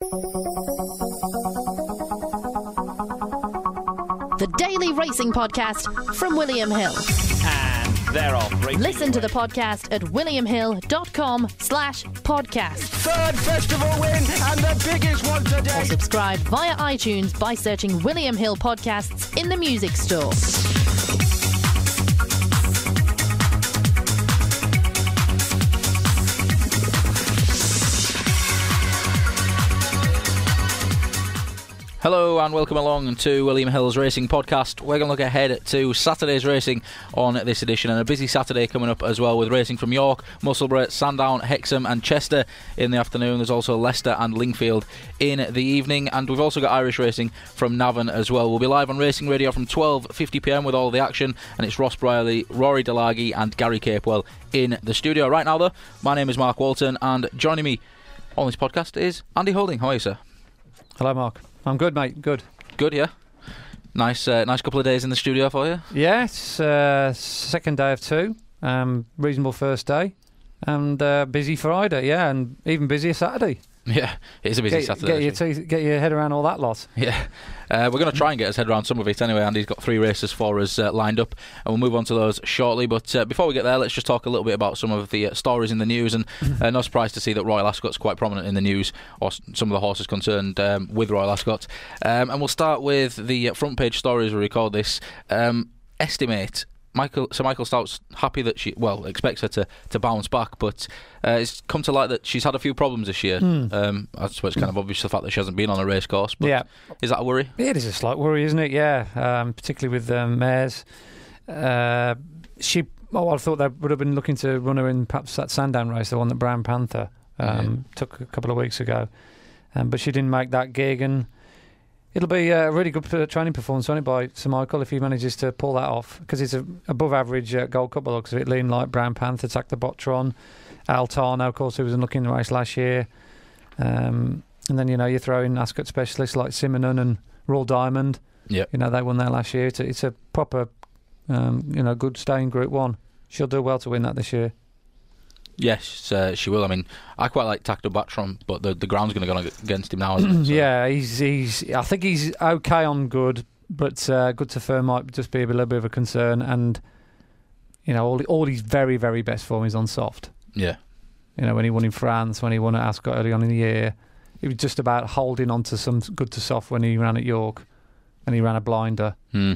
The Daily Racing Podcast from William Hill. And they're off. Listen to the podcast at williamhill.com/podcast. Third festival win and the biggest one today. Or subscribe via iTunes by searching William Hill Podcasts in the music store. Hello and welcome along to William Hill's Racing Podcast. We're going to look ahead to Saturday's racing on this edition, and a busy Saturday coming up as well, with racing from York, Musselburgh, Sandown, Hexham and Chester in the afternoon. There's also Leicester and Lingfield in the evening, and we've also got Irish racing from Navan as well. We'll be live on Racing Radio from 12:50pm with all the action, and it's Ross Brierley, Rory Delaghi and Gary Capewell in the studio. Right now though, my name is Mark Walton, and joining me on this podcast is Andy Holding. How are you, sir? Hello, Mark. I'm good, mate. Good. Good, yeah. Nice couple of days in the studio for you. Yeah, it's second day of two. Reasonable first day, and busy Friday. Yeah, and even busier Saturday. Yeah, it is a busy Saturday. Get your head around all that lot. Yeah, we're going to try and get us head around some of it anyway. Andy's got 3 races for us lined up, and we'll move on to those shortly. But before we get there, let's just talk a little bit about some of the stories in the news. And no surprise to see that Royal Ascot's quite prominent in the news, or some of the horses concerned with Royal Ascot. And we'll start with the front page story as we record this. Estimate. Sir Michael Stout's happy that expects her to bounce back, but it's come to light that she's had a few problems this year. I suppose it's kind of obvious the fact that she hasn't been on a race course, but yeah. Is that a worry? It is a slight worry, isn't it? Yeah, particularly with mares. I thought they would have been looking to run her in perhaps that Sandown race, the one that Brown Panther took a couple of weeks ago, but she didn't make that gig, and it'll be a really good training performance, won't it, by Sir Michael, if he manages to pull that off, because it's an above-average Gold Cup by the looks of it. Lean like Brown Panther, Tack the Botron, Altano, of course, who was looking in the race last year. And then, you throw in Ascot specialists like Simonon and Royal Diamond. Yep. They won there last year. It's a proper, good stay in Group 1. She'll do well to win that this year. Yes, she will. I mean, I quite like Takto Batron, but the ground's going to go against him now, isn't it? So. Yeah, I think he's okay on good, but good to firm might just be a little bit of a concern. And all his very, very best form is on soft. Yeah. When he won in France, when he won at Ascot early on in the year, it was just about holding on to some good to soft when he ran at York, and he ran a blinder.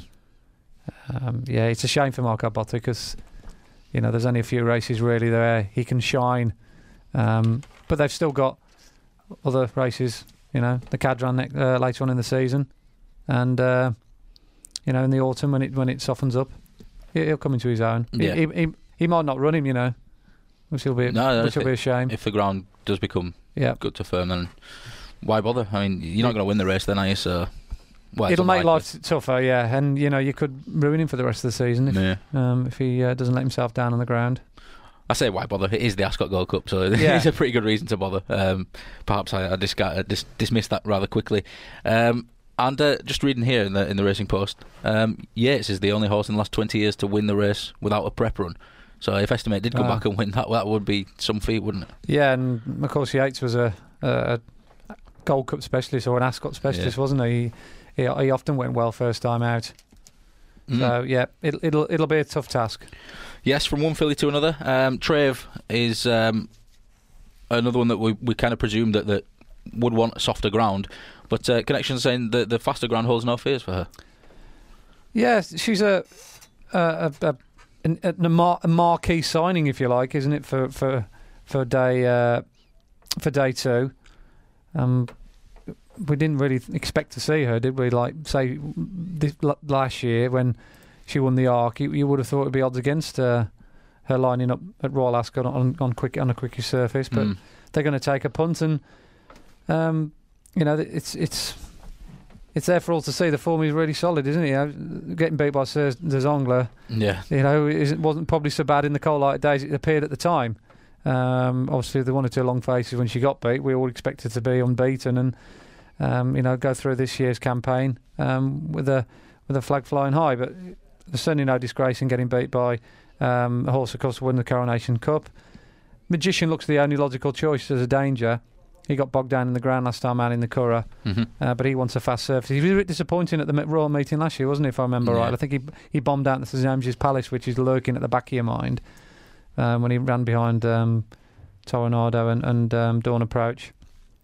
It's a shame for Mark Albotta, because there's only a few races really there he can shine, but they've still got other races. The Cadran later on in the season, and in the autumn when it softens up, he'll come into his own. Yeah. He might not run him, which will be a shame. If the ground does become good to firm, then why bother? I mean, you're not going to win the race then, are you? So. Well, it'll make life tougher, yeah, and you could ruin him for the rest of the season if he doesn't let himself down on the ground. I say why bother? It is the Ascot Gold Cup, so it's a pretty good reason to bother. Perhaps I dismissed that rather quickly. And just reading here in the Racing Post, Yates is the only horse in the last 20 years to win the race without a prep run. So if Estimate did come back and win, that would be some feat, wouldn't it? Yeah, and of course Yates was a Gold Cup specialist, or an Ascot specialist, wasn't he? He often went well first time out. So it'll be a tough task. Yes, from one filly to another. Trave is another one that we kind of presumed that would want softer ground, but Connection's saying that the faster ground holds no fears for her. Yeah, she's a marquee signing, if you like, isn't it, for day 2. We didn't really expect to see her, did we? Like, say, last year when she won the Arc, you would have thought it would be odds against her lining up at Royal Ascot on a quicker surface, but they're going to take a punt, and it's there for all to see. The form is really solid, isn't it? Getting beat by Sir Dzongla, it wasn't probably so bad in the cold light days it appeared at the time. Obviously, the 1 or 2 long faces when she got beat, we all expected to be unbeaten and go through this year's campaign with a flag flying high. But there's certainly no disgrace in getting beat by a horse, of course, who won the Coronation Cup. Magician looks the only logical choice as a danger. He got bogged down in the ground last time out in the Curragh, but he wants a fast surface. He was a bit disappointing at the Royal meeting last year, wasn't he, if I remember right? I think he bombed out the St James's Palace, which is lurking at the back of your mind, when he ran behind Toronado and Dawn Approach.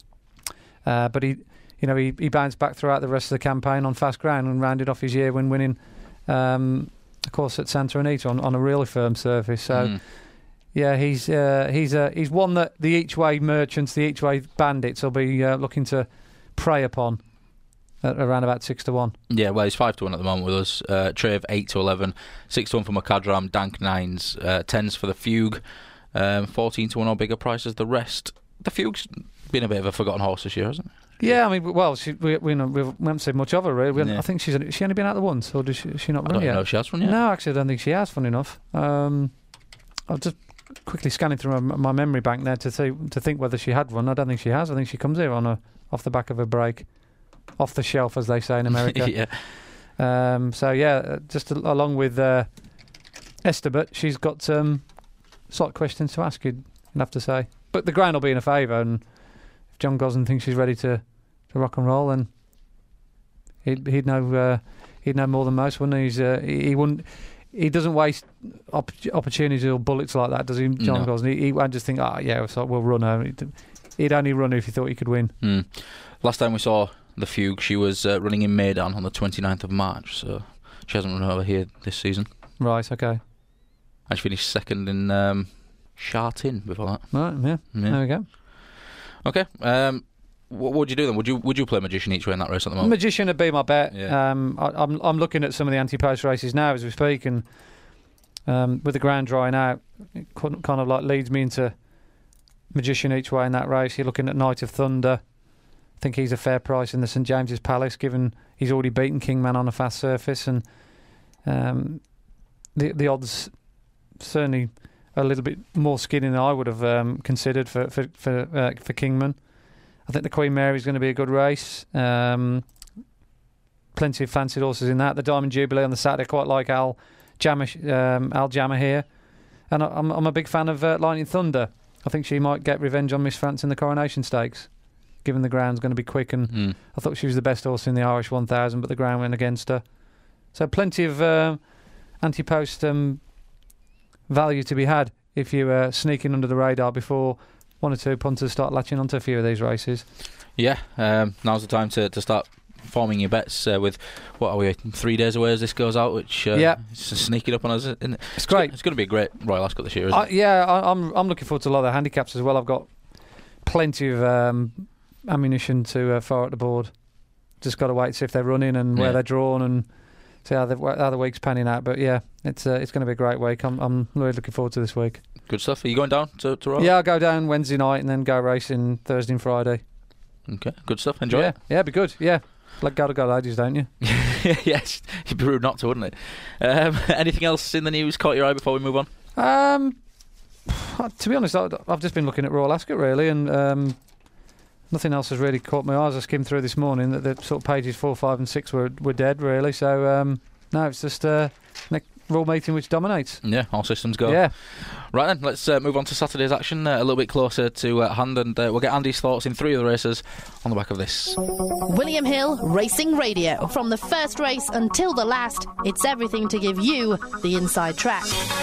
But he bounced back throughout the rest of the campaign on fast ground and rounded off his year when winning, of course, at Santa Anita on a really firm surface. So... Yeah, he's one that the each-way merchants, the each-way bandits will be looking to prey upon at around about 6-1. Yeah, well, he's 5-1 at the moment with us. Trave 8-11, 6-1 for Macadram, Dank 9s, 10s for the Fugue, 14-1 or bigger prices. The rest, the Fugue's been a bit of a forgotten horse this year, hasn't it? Yeah, I mean, well, we haven't seen much of her, really. I think she only been out there once, or does she not run yet? I don't know if she has run yet. No, actually, I don't think she has, funny enough. I'll just quickly scanning through my memory bank there to think whether she had run. I don't think she has. I think she comes here off the back of a break, off the shelf, as they say in America. Yeah. So just along with Esterbert, she's got slight questions to ask. You'd have to say, but the ground will be in a favour, and if John Gosden thinks she's ready to rock and roll, then he'd know more than most, wouldn't he? He wouldn't. He doesn't waste opportunities or bullets like that, does he, John Gosden? He won't just think, we'll run her. He'd only run her if he thought he could win. Last time we saw the Fugue, she was running in Maidan on the 29th of March, so she hasn't run over here this season. Right, okay. And she finished second in Chartin before that. Right, yeah. There we go. Okay. What would you do then? Would you play Magician each way in that race at the moment? Magician would be my bet. Yeah. I'm looking at some of the anti-post races now as we speak, and with the ground drying out, it kind of like leads me into Magician each way in that race. You're looking at Night of Thunder. I think he's a fair price in the St James's Palace, given he's already beaten Kingman on a fast surface, and the odds certainly a little bit more skinny than I would have considered for Kingman. I think the Queen Mary is going to be a good race. Plenty of fancied horses in that. The Diamond Jubilee on the Saturday, quite like Al Jammer here. And I'm a big fan of Lightning Thunder. I think she might get revenge on Miss France in the Coronation Stakes, given the ground's going to be quick. And I thought she was the best horse in the Irish 1000, but the ground went against her. So plenty of anti-post value to be had if you sneak in under the radar before one or two punters start latching onto a few of these races. Yeah, now's the time to start forming your bets with, what are we, 3 days away as this goes out, which is sneaking up on us. It's great. It's going to be a great Royal Ascot this year, isn't it? I'm looking forward to a lot of the handicaps as well. I've got plenty of ammunition to fire at the board. Just got to wait to see if they're running and where they're drawn and see how the week's panning out. But yeah, it's going to be a great week. I'm really looking forward to this week. Good stuff. Are you going down to Royal? Yeah, I'll go down Wednesday night and then go racing Thursday and Friday. Okay, good stuff. Enjoy it. Yeah, it'd be good. Yeah. Like gotta go ladies, don't you? Yes, it'd be rude not to, wouldn't it? Anything else in the news caught your eye before we move on? To be honest, I've just been looking at Royal Ascot really, and nothing else has really caught my eye. As I skimmed through this morning, that the sort of pages 4, 5 and 6 were dead really. So no, it's just Royal meeting which dominates. Yeah, all systems go. Yeah. Right then, let's move on to Saturday's action a little bit closer to hand, and we'll get Andy's thoughts in 3 of the races on the back of this. William Hill Racing Radio. From the first race until the last, it's everything to give you the inside track.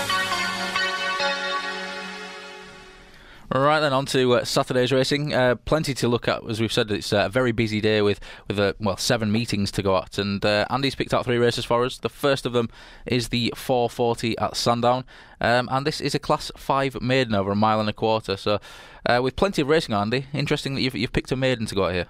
Right then, on to Saturday's racing. Plenty to look at, as we've said. It's a very busy day with 7 meetings to go at, and Andy's picked out 3 races for us. The first of them is the 440 at Sandown, and this is a Class 5 maiden over 1.25 miles. So, with plenty of racing, Andy, interesting that you've picked a maiden to go out here.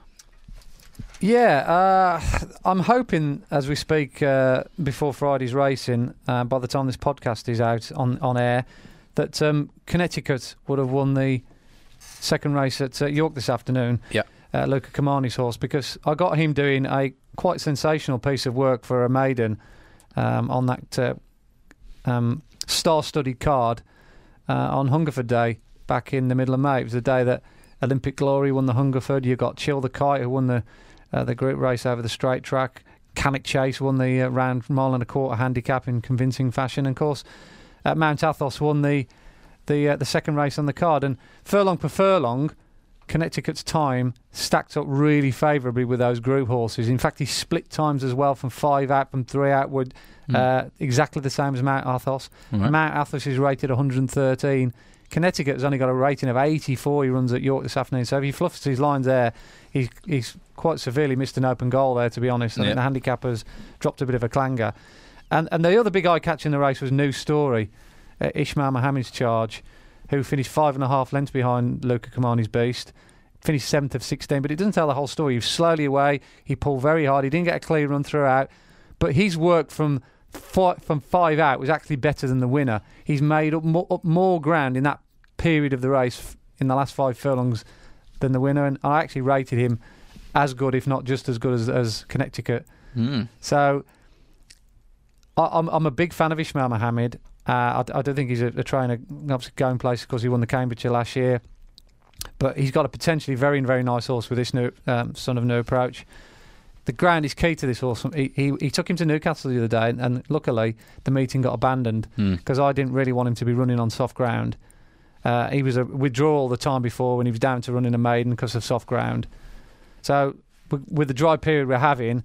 Yeah, I'm hoping as we speak before Friday's racing, by the time this podcast is out on air, that Connecticut would have won the second race at York this afternoon. Yeah, Luca Camani's horse, because I got him doing a quite sensational piece of work for a maiden on that star-studded card on Hungerford Day back in the middle of May. It was the day that Olympic Glory won the Hungerford. You got Chill the Kite, who won the group race over the straight track. Cannock Chase won the round 1.25 mile handicap in convincing fashion. And of course, Mount Athos won the second race on the card. And furlong per furlong, Connecticut's time stacked up really favourably with those group horses. In fact, he split times as well from 5 out, from 3 outward, exactly the same as Mount Athos. Right. Mount Athos is rated 113. Connecticut has only got a rating of 84. He runs at York this afternoon. So if he fluffs his lines there, he's quite severely missed an open goal there, to be honest. I think the handicappers dropped a bit of a clanger. And the other big eye catch in the race was New Story, Ishmael Mohammed's charge, who finished 5.5 lengths behind Luca Kamani's Beast. Finished 7th of 16, but it doesn't tell the whole story. He was slowly away. He pulled very hard. He didn't get a clear run throughout. But his work from 5 out was actually better than the winner. He's made up more ground in that period of the race in the last 5 furlongs than the winner, and I actually rated him as good, if not just as good as Connecticut. So I'm a big fan of Ishmael Mohammed. I don't think he's a trainer obviously going places because he won the Cambridgeshire last year, but he's got a potentially very, very nice horse with this new Son of New Approach. The ground is key to this horse. He took him to Newcastle the other day, and luckily the meeting got abandoned because I didn't really want him to be running on soft ground. He was a withdrawal the time before when he was down to running a maiden because of soft ground. So with the dry period we're having,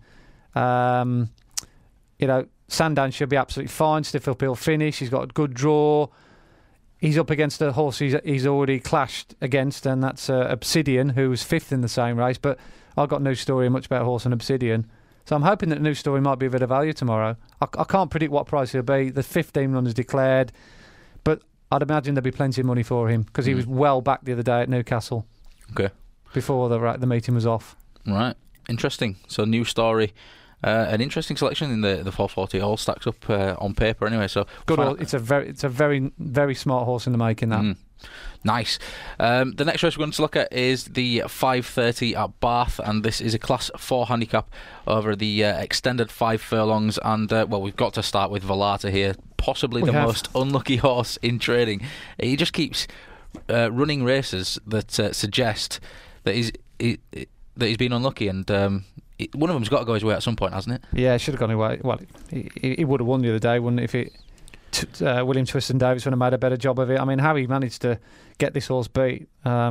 Sandown should be absolutely fine. Stiff uphill finish. He's got a good draw. He's up against a horse he's already clashed against, and that's Obsidian, who was 5th in the same race. But I've got New Story, a much better horse than Obsidian. So I'm hoping that New Story might be a bit of value tomorrow. I can't predict what price he'll be. The 15 runners declared, but I'd imagine there'll be plenty of money for him because he was well back the other day at Newcastle. Okay. Before the meeting was off. Right. Interesting. So New Story. An interesting selection in the 440. All stacks up on paper anyway. So good. It's a very, very smart horse in the making. That nice. The next race we're going to look at is the 5:30 at Bath, and this is a Class 4 handicap over the extended 5 furlongs. And we've got to start with Volata here, possibly the most unlucky horse in trading. He just keeps running races that suggest that he's been unlucky, and one of them's got to go his way at some point, hasn't it? Yeah, it should have gone his way. Well, he would have won the other day, wouldn't it, if William Twiston-Davies would have made a better job of it. I mean, how he managed to get this horse beat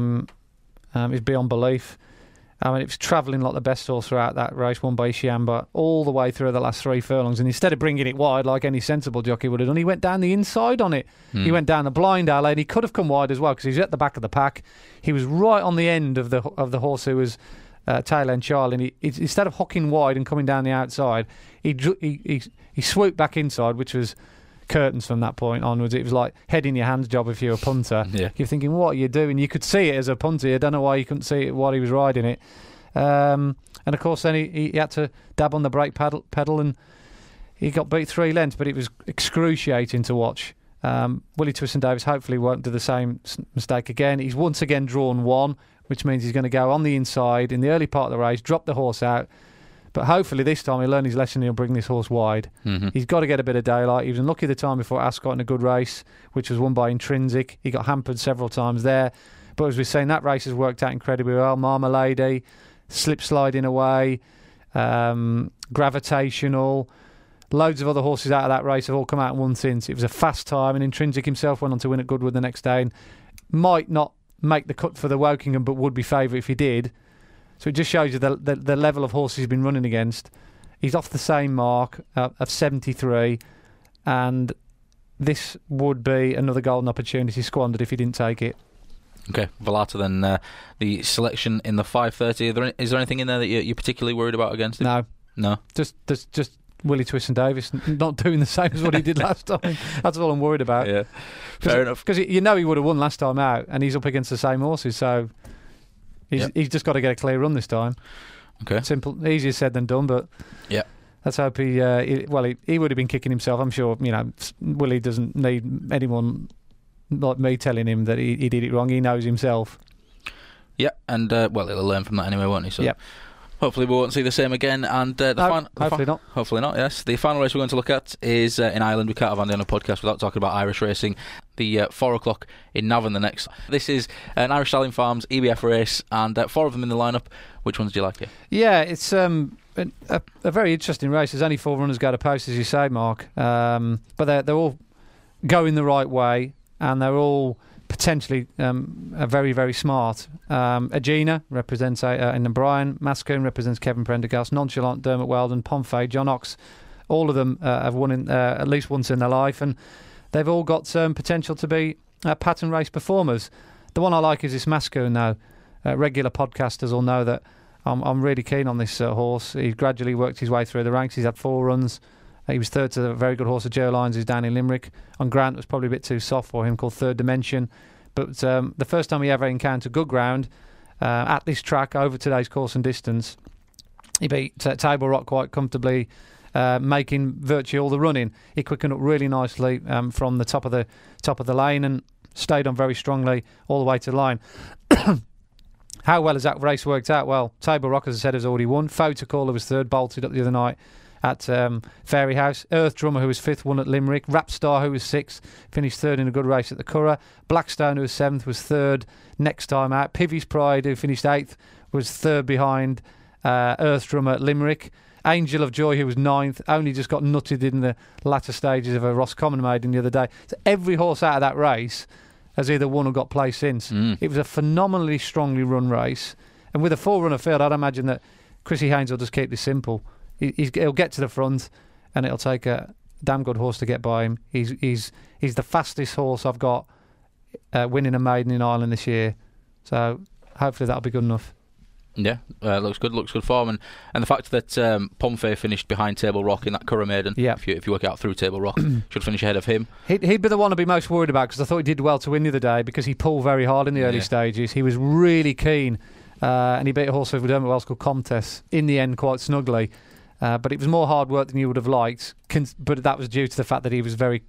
is beyond belief. I mean, it was travelling like the best horse throughout that race, won by Ishiamba, all the way through the last 3 furlongs. And instead of bringing it wide like any sensible jockey would have done, he went down the inside on it. He went down the blind alley, and he could have come wide as well because he was at the back of the pack. He was right on the end of the horse who was tail end Charlie, and he instead of hocking wide and coming down the outside, he swooped back inside, which was curtains from that point onwards. It was like head in your hands job if you're a punter. Yeah. You're thinking, what are you doing? You could see it as a punter. I don't know why you couldn't see it while he was riding it. And of course then he had to dab on the brake pedal, and he got beat 3 lengths, but it was excruciating to watch. Willie Twiston-Davies hopefully won't do the same mistake again. He's once again drawn 1, which means he's going to go on the inside in the early part of the race, drop the horse out. But hopefully this time he'll learn his lesson and he'll bring this horse wide. He's got to get a bit of daylight. He was unlucky the time before Ascot in a good race, which was won by Intrinsic. He got hampered several times there. But as we've seen, that race has worked out incredibly well. Marmalade, slip sliding away, Gravitational. Loads of other horses out of that race have all come out and won since. It was a fast time, and Intrinsic himself went on to win at Goodwood the next day and might not make the cut for the Wokingham, but would be favourite if he did. So it just shows you the level of horses he's been running against. He's off the same mark of 73, and this would be another golden opportunity squandered if he didn't take it. Okay, Volata then, the selection in the 5:30. Is there anything in there that you're particularly worried about against him? No. Just Willie Twiston-Davies not doing the same as what he did last time. That's all I'm worried about. Yeah, fair enough. Because you know he would have won last time out, and he's up against the same horses, so he's just got to get a clear run this time. Okay, simple, easier said than done, but yeah. Let's hope he would have been kicking himself. I'm sure, Willie doesn't need anyone like me telling him that he did it wrong. He knows himself. Yeah, and he'll learn from that anyway, won't he? So. Yeah. Hopefully we won't see the same again. And hopefully not. Hopefully not, yes. The final race we're going to look at is in Ireland. We can't have Andy on a podcast without talking about Irish racing. The 4 o'clock in Navan the next. This is an Irish Stallion Farms EBF race, and 4 of them in the lineup. Which ones do you like here? Yeah, it's a very interesting race. There's only 4 runners go to post, as you say, Mark. But they're all going the right way, and they're all potentially very, very smart. Agena represents Aidan O'Brien. Mascoon represents Kevin Prendergast. Nonchalant, Dermot Weldon. Pompey, John Ox. All of them have won at least once in their life, and they've all got potential to be pattern race performers. The one I like is this Mascoon now. Regular podcasters will know that I'm really keen on this horse. He's gradually worked his way through the ranks. He's had 4 runs. He was third to a very good horse of Joe Lyons, who's down in Limerick. On Grant, it was probably a bit too soft for him, called Third Dimension. But the first time he ever encountered good ground at this track over today's course and distance, he beat Table Rock quite comfortably, making virtually all the running. He quickened up really nicely from the top of the lane and stayed on very strongly all the way to the line. How well has that race worked out? Well, Table Rock, as I said, has already won. Photocaller was third, bolted up the other night at Fairyhouse. Earth Drummer, who was 5th, won at Limerick. Rapstar, who was 6th, finished 3rd in a good race at the Curragh. Blackstone, who was 7th, was 3rd next time out. Pivy's Pride, who finished 8th, was 3rd behind Earth Drummer at Limerick. Angel of Joy, who was 9th, only just got nutted in the latter stages of a Roscommon maiden the other day. So every horse out of that race has either won or got place since. It was a phenomenally strongly run race, and with a 4-runner field, I'd imagine that Chrissy Haynes will just keep this simple. He'll get to the front, and it'll take a damn good horse to get by him. He's the fastest horse I've got winning a maiden in Ireland this year, so hopefully that'll be good enough. Yeah, looks good form, and the fact that Pompey finished behind Table Rock in that Curragh maiden, if you work it out through Table Rock, should finish ahead of him. He'd be the one I'd be most worried about, because I thought he did well to win the other day, because he pulled very hard in the early stages. He was really keen, and he beat a horse with Dermot Wells called Comtesse in the end quite snugly. But it was more hard work than you would have liked, but that was due to the fact that he was very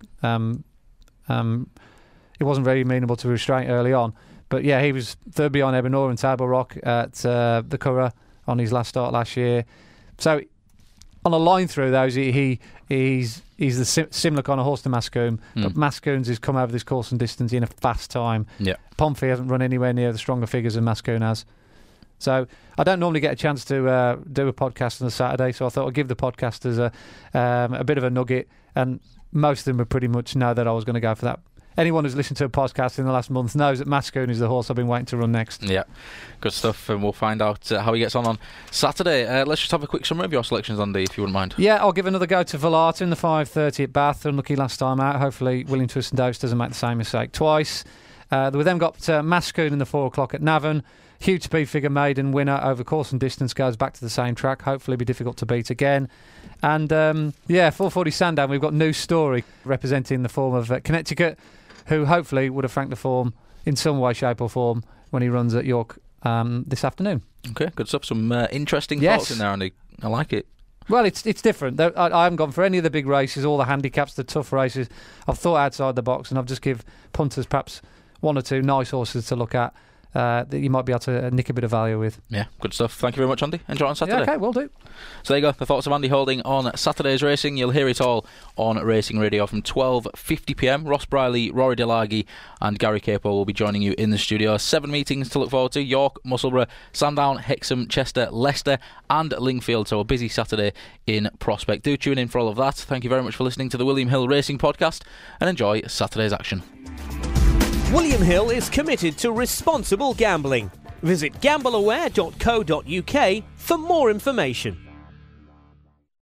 he wasn't very amenable to restraint early on. But yeah, he was 3rd behind Ebenor and Table Rock at the Curragh on his last start last year. So on a line through those, he's the similar kind of horse to Mascoon, but Mascoon's has come over this course and distance in a fast time. Yeah, Pompey hasn't run anywhere near the stronger figures than Mascoon has. So I don't normally get a chance to do a podcast on a Saturday, so I thought I'd give the podcasters a bit of a nugget, and most of them would pretty much know that I was going to go for that. Anyone who's listened to a podcast in the last month knows that Mascoon is the horse I've been waiting to run next. Yeah, good stuff, and we'll find out how he gets on Saturday. Let's just have a quick summary of your selections, Andy, if you wouldn't mind. Yeah, I'll give another go to Volata in the 5:30 at Bath. Unlucky last time out. Hopefully William Twist and Dose doesn't make the same mistake twice. We then got Mascoon in the 4 o'clock at Navan. Huge speed figure maiden winner over course and distance, goes back to the same track. Hopefully be difficult to beat again. And 440 Sandown, we've got New Story representing the form of Connecticut, who hopefully would have franked the form in some way, shape or form when he runs at York this afternoon. Okay, good stuff. Some interesting thoughts in there, Andy. I like it. Well, it's different. I haven't gone for any of the big races, all the handicaps, the tough races. I've thought outside the box, and I've just give punters perhaps 1 or 2 nice horses to look at that you might be able to nick a bit of value with. Yeah, good stuff. Thank you very much, Andy. Enjoy on Saturday. Yeah, okay, will do. So there you go, the thoughts of Andy Holding on Saturday's racing. You'll hear it all on Racing Radio from 12:50pm. Ross Briley, Rory Delaghi and Gary Capo will be joining you in the studio. 7 meetings to look forward to: York, Musselburgh, Sandown, Hexham, Chester, Leicester and Lingfield. So a busy Saturday in prospect. Do tune in for all of that. Thank you very much for listening to the William Hill Racing Podcast, and enjoy Saturday's action. William Hill is committed to responsible gambling. Visit gambleaware.co.uk for more information.